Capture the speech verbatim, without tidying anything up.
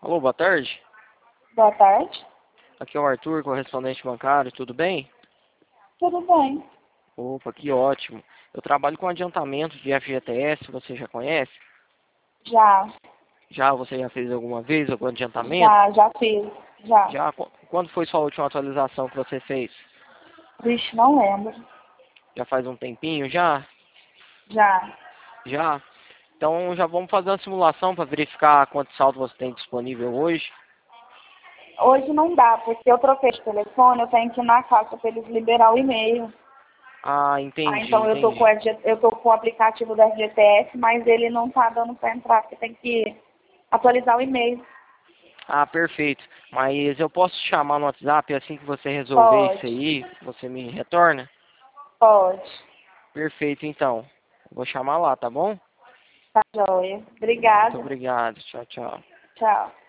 Alô, boa tarde. Boa tarde. Aqui é o Arthur, correspondente bancário, tudo bem? Tudo bem? Opa, que ótimo. Eu trabalho com adiantamento de F G T S, você já conhece? Já, Já, você já fez alguma vez algum adiantamento? já, já fiz. Já. Já, Qu- quando foi sua última atualização que você fez? Vixe, não lembro. Já faz um tempinho já? Já. Já? Então já vamos fazer uma simulação para verificar quanto saldo você tem disponível hoje. Hoje não dá, porque eu troquei de telefone, eu tenho que ir na caixa para eles liberar o e-mail. Ah, Ah, entendi, então eu tô com o entendi. F G eu tô com o aplicativo da F G T S, mas ele não tá dando para entrar, porque tem que atualizar o e-mail. Ah, perfeito. Mas eu posso te chamar no WhatsApp assim que você resolver isso Pode, aí, você me retorna? pode. Perfeito, então. Vou chamar lá, tá bom? Tá joia. Muito Obrigada. obrigado. Tchau, tchau. Tchau.